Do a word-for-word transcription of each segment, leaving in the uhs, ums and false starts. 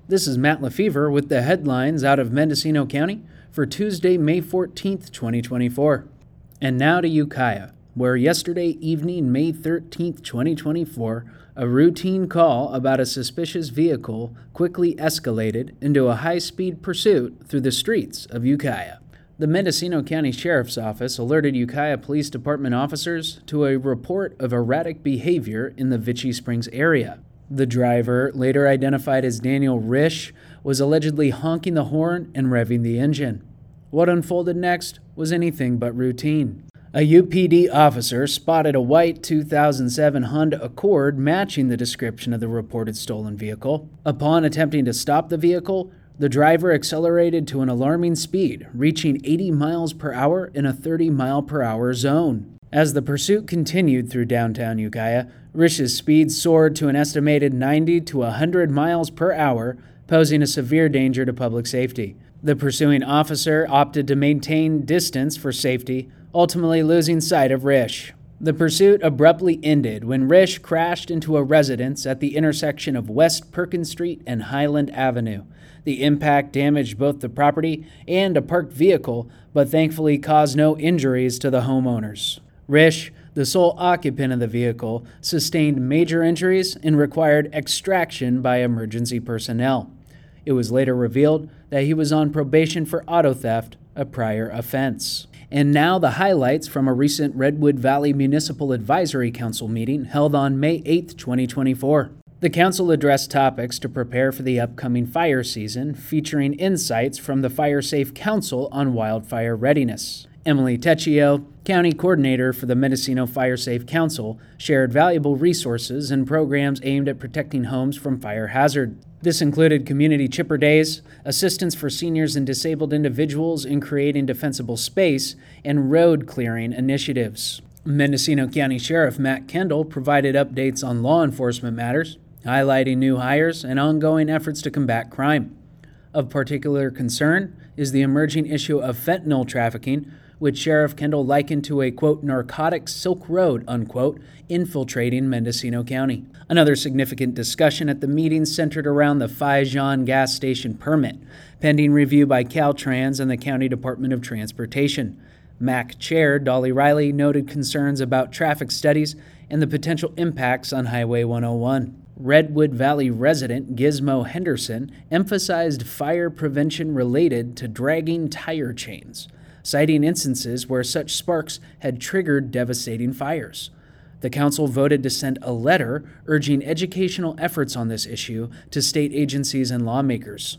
This is Matt Lefevre with the headlines out of Mendocino County for Tuesday, May fourteenth, twenty twenty-four. And now to Ukiah, where yesterday evening, May thirteenth, twenty twenty-four, a routine call about a suspicious vehicle quickly escalated into a high-speed pursuit through the streets of Ukiah. The Mendocino County Sheriff's Office alerted Ukiah Police Department officers to a report of erratic behavior in the Vichy Springs area. The driver, later identified as Daniel Risch, was allegedly honking the horn and revving the engine. What unfolded next was anything but routine. A U P D officer spotted a white two thousand seven Honda Accord matching the description of the reported stolen vehicle. Upon attempting to stop the vehicle, the driver accelerated to an alarming speed, reaching eighty miles per hour in a thirty mile per hour zone. As the pursuit continued through downtown Ukiah, Risch's speed soared to an estimated ninety to one hundred miles per hour, posing a severe danger to public safety. The pursuing officer opted to maintain distance for safety, ultimately losing sight of Risch. The pursuit abruptly ended when Risch crashed into a residence at the intersection of West Perkins Street and Highland Avenue. The impact damaged both the property and a parked vehicle, but thankfully caused no injuries to the homeowners. Risch, the sole occupant of the vehicle, sustained major injuries and required extraction by emergency personnel. It was later revealed that he was on probation for auto theft, a prior offense. And now the highlights from a recent Redwood Valley Municipal Advisory Council meeting held on May eighth, twenty twenty-four. The council addressed topics to prepare for the upcoming fire season, featuring insights from the Fire Safe Council on wildfire readiness. Emily Tecchio, County Coordinator for the Mendocino Fire Safe Council, shared valuable resources and programs aimed at protecting homes from fire hazard. This included community chipper days, assistance for seniors and disabled individuals in creating defensible space, and road clearing initiatives. Mendocino County Sheriff Matt Kendall provided updates on law enforcement matters, highlighting new hires and ongoing efforts to combat crime. Of particular concern is the emerging issue of fentanyl trafficking, which Sheriff Kendall likened to a, quote, narcotic Silk Road, unquote, infiltrating Mendocino County. Another significant discussion at the meeting centered around the Faison gas station permit, pending review by Caltrans and the County Department of Transportation. M A C Chair Dolly Riley noted concerns about traffic studies and the potential impacts on Highway one oh one. Redwood Valley resident Gizmo Henderson emphasized fire prevention related to dragging tire chains, citing instances where such sparks had triggered devastating fires. The council voted to send a letter urging educational efforts on this issue to state agencies and lawmakers.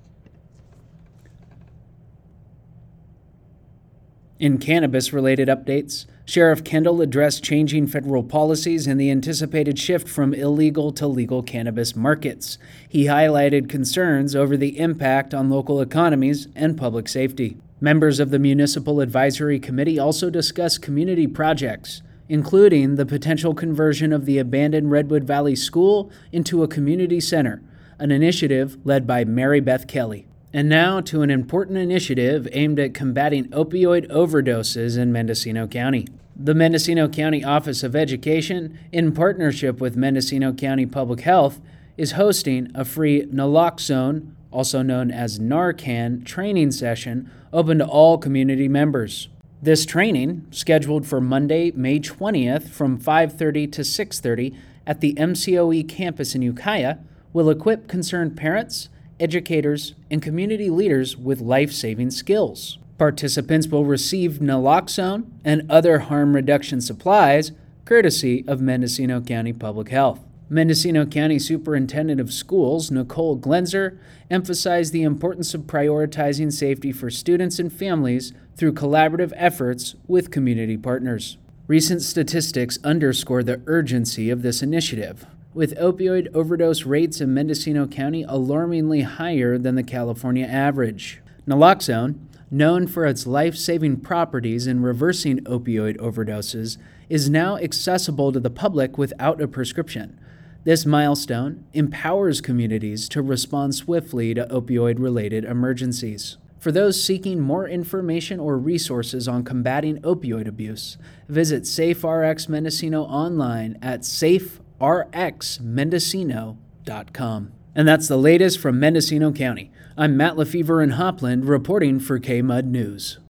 In cannabis-related updates, Sheriff Kendall addressed changing federal policies and the anticipated shift from illegal to legal cannabis markets. He highlighted concerns over the impact on local economies and public safety. Members of the Municipal Advisory Committee also discussed community projects, including the potential conversion of the abandoned Redwood Valley School into a community center, an initiative led by Mary Beth Kelly. And now to an important initiative aimed at combating opioid overdoses in Mendocino County. The Mendocino County Office of Education, in partnership with Mendocino County Public Health, is hosting a free naloxone, also known as Narcan, training session open to all community members. This training, scheduled for Monday, May twentieth from five thirty to six thirty at the M C O E campus in Ukiah, will equip concerned parents, educators, and community leaders with life-saving skills. Participants will receive naloxone and other harm reduction supplies, courtesy of Mendocino County Public Health. Mendocino County Superintendent of Schools, Nicole Glenzer, emphasized the importance of prioritizing safety for students and families through collaborative efforts with community partners. Recent statistics underscore the urgency of this initiative, with opioid overdose rates in Mendocino County alarmingly higher than the California average. Naloxone, known for its life-saving properties in reversing opioid overdoses, is now accessible to the public without a prescription. This milestone empowers communities to respond swiftly to opioid-related emergencies. For those seeking more information or resources on combating opioid abuse, visit SafeRx Mendocino online at safe r x mendocino dot com. And that's the latest from Mendocino County. I'm Matt Lefevre in Hopland reporting for K-Mud News.